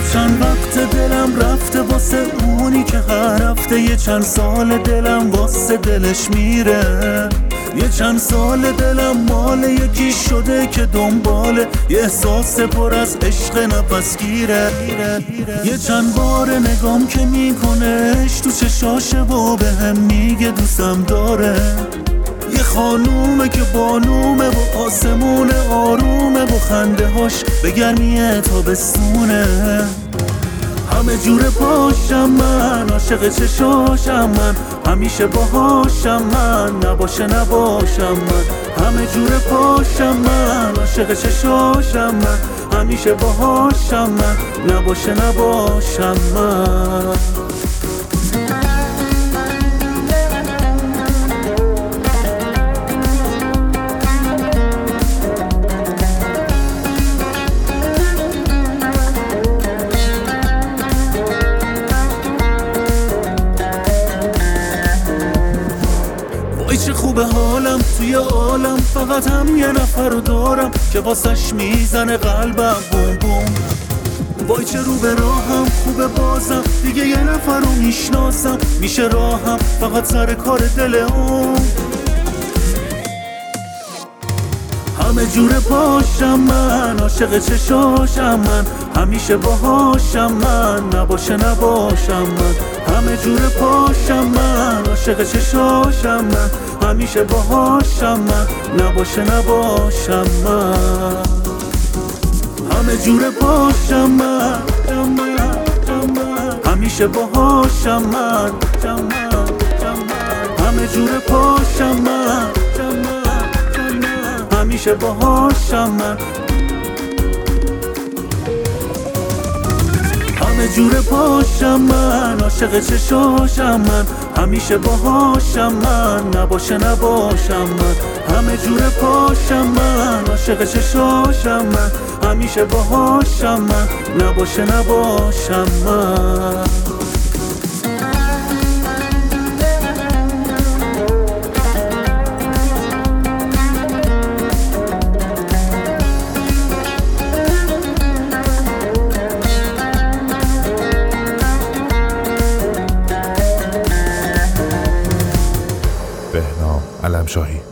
چند وقت دلم رفته واسه اونی که هر هفته یه چند سال دلم واسه دلش میره. یه چند سال دلم مال یکی شده که دنبال یه احساس پر از عشق نفسگیره. یه چند بار نگام که میکنش تو چشاشه و به هم میگه دوستم داره. یه خانومه که بانومه و آسمونه آرومه و خنده هاش به گرمی تابستونه. همه جوره پاشم من، عاشق چشاشم من، همیشه باهاشم من، نباشه نباشم من. همه جوره پاشم من، عاشق چشاشم من، همیشه باهاشم من، نباشه نباشم من. چه خوبه حالم توی عالم، فقط هم یه نفر رو دارم که واسش میزنه قلبم بوم بوم. وای چه رو به راهم خوبه بازم، دیگه یه نفر رو میشناسم، میشه راهم فقط سر کار دل اون. همه جوره پاشم من، عاشق چشاشم من، همیشه باهاشم من، نباشه نباشم من. همه جوره پاشم من، عاشق چشاشم من، همیشه باهاشم من، نباشه نباشم من. همه جوره پاشم من، همیشه باهاشم من، همه جوره پاشم من، همیشه باهاشم من. همه جوره پاشم من، عاشق چشاشم من، همیشه باهاشم من، نباشه نباشم من. همه جوره پاشم من، عاشق چشاشم من، همیشه باهاشم من، نباشه نباشم من. بهنام علمشاهی.